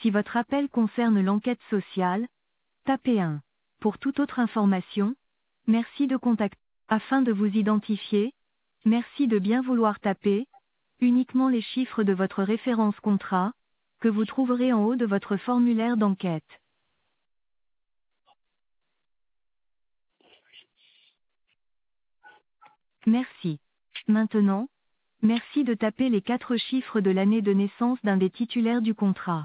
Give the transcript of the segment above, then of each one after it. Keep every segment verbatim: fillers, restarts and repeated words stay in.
Si votre appel concerne l'enquête sociale, tapez un. Pour toute autre information, merci de contacter. Afin de vous identifier, merci de bien vouloir taper uniquement les chiffres de votre référence contrat, que vous trouverez en haut de votre formulaire d'enquête. Merci. Maintenant, merci de taper les quatre chiffres de l'année de naissance d'un des titulaires du contrat.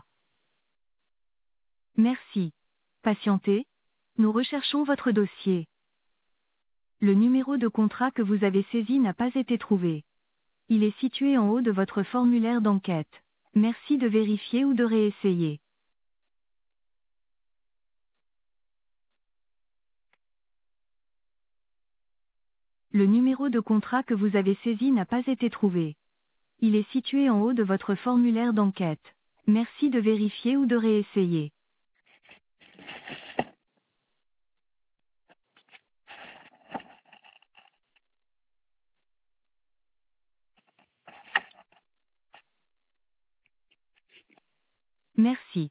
Merci. Patientez, nous recherchons votre dossier. Le numéro de contrat que vous avez saisi n'a pas été trouvé. Il est situé en haut de votre formulaire d'enquête. Merci de vérifier ou de réessayer. Le numéro de contrat que vous avez saisi n'a pas été trouvé. Il est situé en haut de votre formulaire d'enquête. Merci de vérifier ou de réessayer. Merci.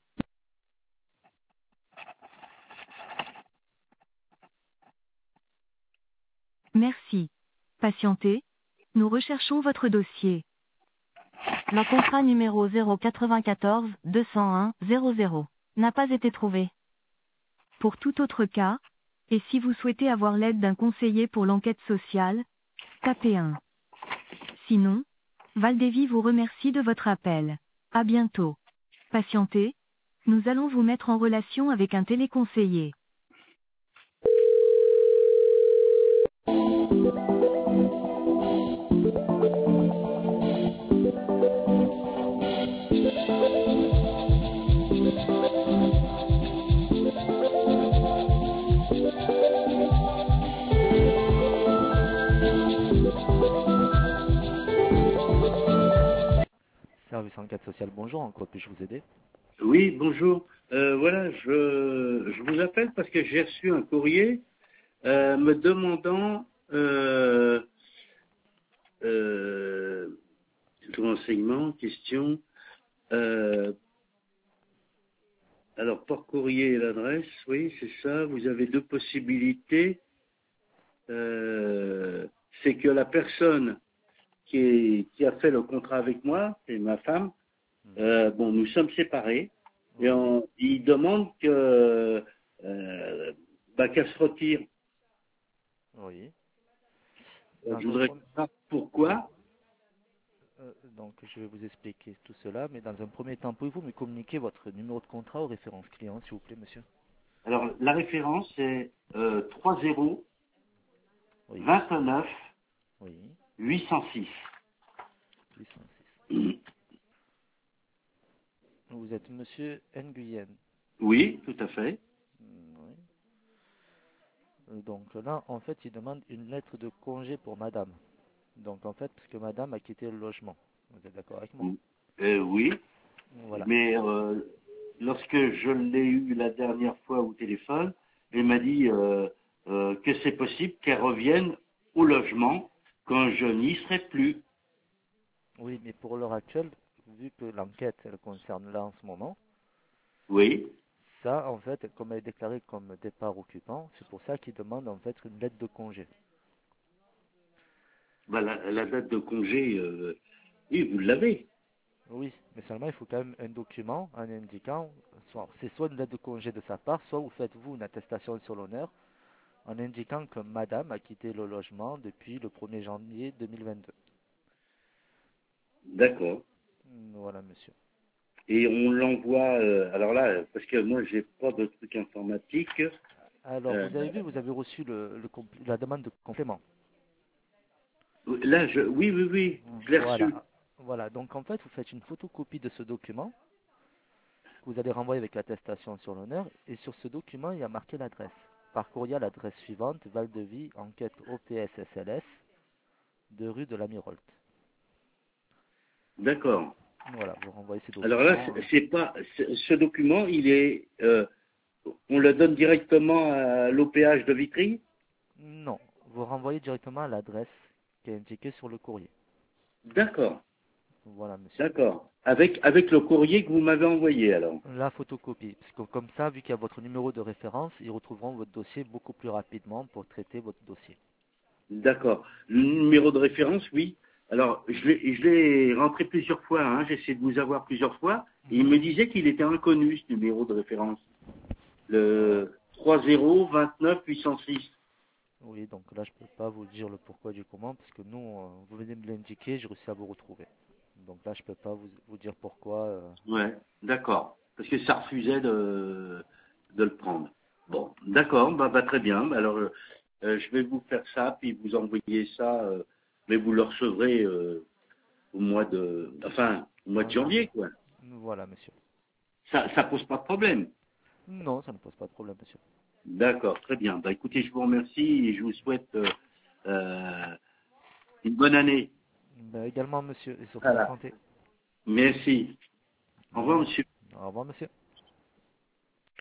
Merci. Patientez, nous recherchons votre dossier. Le contrat numéro zéro quatre-vingt-quatorze deux cent un zéro zéro n'a pas été trouvé. Pour tout autre cas, et si vous souhaitez avoir l'aide d'un conseiller pour l'enquête sociale, tapez un. Sinon, Valdévy vous remercie de votre appel. À bientôt. Patientez, nous allons vous mettre en relation avec un téléconseiller. Service enquête sociale, bonjour, en quoi puis-je vous aider? Oui, bonjour. Euh, voilà, je, je vous appelle parce que j'ai reçu un courrier euh, me demandant euh, euh, renseignements, questions. Euh, alors, par courrier et l'adresse, oui, c'est ça. Vous avez deux possibilités. Euh, c'est que la personne qui, est, qui a fait le contrat avec moi, c'est ma femme. Euh, bon, nous sommes séparés et on, il demande que euh, bah, qu'elle se retire. Oui. Euh, Dans je un voudrais premier- savoir pourquoi. euh, donc, je vais vous expliquer tout cela, mais dans un premier temps, pouvez-vous me communiquer votre numéro de contrat ou référence client, s'il vous plaît, monsieur? Alors, la référence est euh, trois zéro Oui. vingt-neuf Oui. huit cent six. huit cent six. Vous êtes monsieur Nguyen. Oui, tout à fait. Oui. Euh, Donc là, en fait, il demande une lettre de congé pour madame. Donc en fait, parce que madame a quitté le logement. Vous êtes d'accord avec moi? Euh, oui, Voilà. mais euh, lorsque je l'ai eu la dernière fois au téléphone, elle m'a dit euh, euh, que c'est possible qu'elle revienne au logement quand je n'y serai plus. Oui, mais pour l'heure actuelle, vu que l'enquête, elle concerne là en ce moment, Oui. ça, en fait, comme elle est déclarée comme départ occupant, c'est pour ça qu'il demande en fait une lettre de congé. Bah, la, la date de congé, euh, oui, vous l'avez. Oui, mais seulement il faut quand même un document en indiquant, soit c'est soit une lettre de congé de sa part, soit vous faites vous une attestation sur l'honneur en indiquant que madame a quitté le logement depuis le premier janvier deux mille vingt-deux. D'accord. Voilà, monsieur. Et on l'envoie, euh, alors là, parce que moi, j'ai pas de truc informatique. Alors, Euh, vous avez vu, vous avez reçu le, le compl- la demande de complément. là, je, oui, oui, oui, je l'ai reçu. Voilà. Voilà. Donc, en fait, vous faites une photocopie de ce document que vous allez renvoyer avec l'attestation sur l'honneur. Et sur ce document, il y a marqué l'adresse. Par courrier à l'adresse suivante, Val-de-Vie, enquête O P S S L S, de rue de l'Amirolte. D'accord. Voilà, vous renvoyez ces Alors là, documents. c'est c'est pas, c'est- ce document, il est, euh, on le donne directement à l'O P H de Vitry. Non, vous renvoyez directement à l'adresse qui est indiquée sur le courrier. D'accord. Voilà, monsieur. D'accord. Avec, avec le courrier que vous m'avez envoyé, alors. La photocopie. Parce que comme ça, vu qu'il y a votre numéro de référence, ils retrouveront votre dossier beaucoup plus rapidement pour traiter votre dossier. D'accord. Le numéro de référence, oui. Alors, je l'ai je l'ai rentré plusieurs fois, hein. J'ai essayé de vous avoir plusieurs fois. Et il me disait qu'il était inconnu, ce numéro de référence. Le trois zéro vingt-neuf huit cent six. Oui, donc là, je peux pas vous dire le pourquoi du comment, parce que nous, euh, vous venez de l'indiquer, j'ai réussi à vous retrouver. Donc là, je peux pas vous, vous dire pourquoi. euh. Ouais, d'accord. Parce que ça refusait de, de le prendre. Bon, d'accord, bah, bah, très bien. Bah, alors, euh, euh, je vais vous faire ça, puis vous envoyer ça, euh, mais vous le recevrez euh, au mois de, enfin, au mois de En janvier. janvier, quoi. Voilà, monsieur. Ça, ça pose pas de problème. Non, ça ne pose pas de problème, monsieur. D'accord, très bien. Bah, écoutez, je vous remercie et je vous souhaite euh, euh, une bonne année. Ben, également, monsieur, et surtout la Voilà. santé. Merci. Au revoir, Merci. monsieur. Au revoir, monsieur.